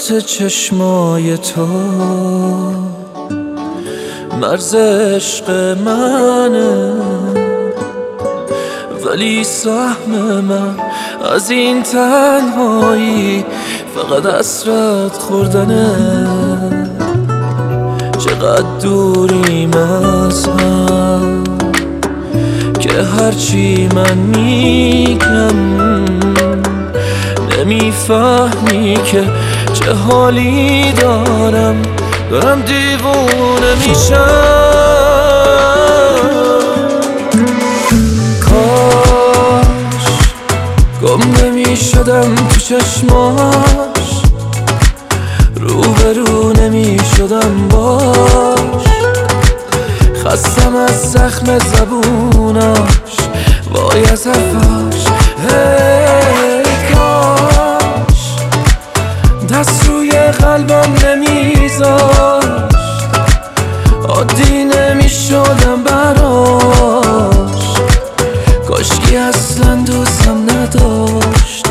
وسط چشمای تو مرز عشق منه، ولی سهم من از این تنهایی فقط حسرت خوردنه. چقدر دوریم از هم که هرچی من میگم نمیفهمی که چه حالی دارم دیوونه میشم. کاش گم نمیشدم تو چشماش، روبرو نمیشدم باش، خستم از زخم زبوناش وای از حرفاش. هی کاش دست روی قلبم نمیذاشت، عادی نمیشدم براش، کاشکی اصلا دوستم نداشت.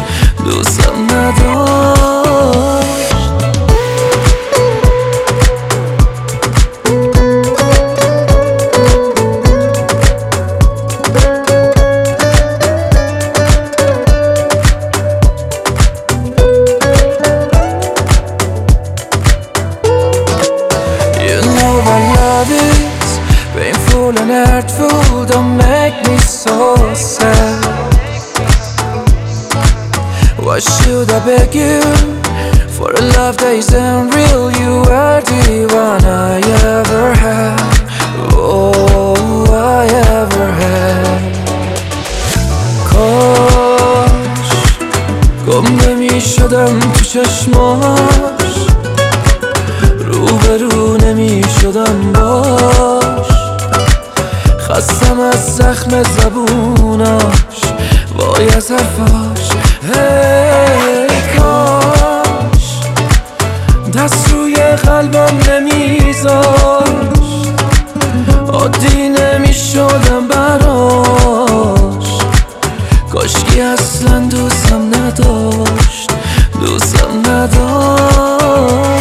Painful and hurtful, don't make me so sad. Why should I beg you for a love that isn't real? You are the one I ever had, oh I ever had. کاش گم نمیشدم تو چشماش، روبرو نمیشدم باش، خستم از زخم زبوناش وای از حرفاش. هی کاش دست روی قلبم نمیذاشت، عادی نمیشدم براش، کاشکی اصلا دوستم نداشت.